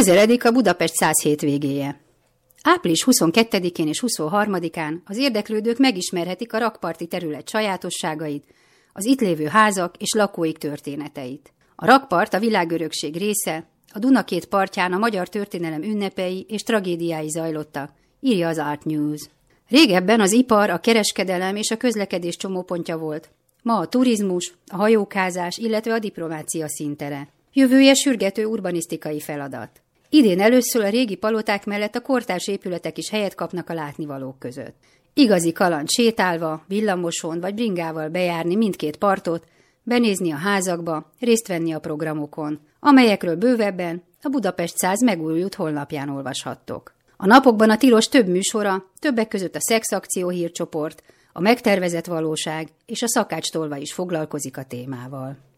Közeledik a Budapest 100 hétvégéje. Április 22-én és 23-án az érdeklődők megismerhetik a rakparti terület sajátosságait, az itt lévő házak és lakóik történeteit. A rakpart a világörökség része, a Duna két partján a magyar történelem ünnepei és tragédiái zajlottak, írja az Art News. Régebben az ipar, a kereskedelem és a közlekedés csomópontja volt. Ma a turizmus, a hajókázás, illetve a diplomácia színtere. Jövője sürgető urbanisztikai feladat. Idén először a régi paloták mellett a kortárs épületek is helyet kapnak a látnivalók között. Igazi kaland sétálva, villamoson vagy bringával bejárni mindkét partot, benézni a házakba, részt venni a programokon, amelyekről bővebben a Budapest 100 megújult honlapján olvashattok. A napokban a Tilos több műsora, többek között a Szexakció hírcsoport, a Megtervezett valóság és a Szakács Tolva is foglalkozik a témával.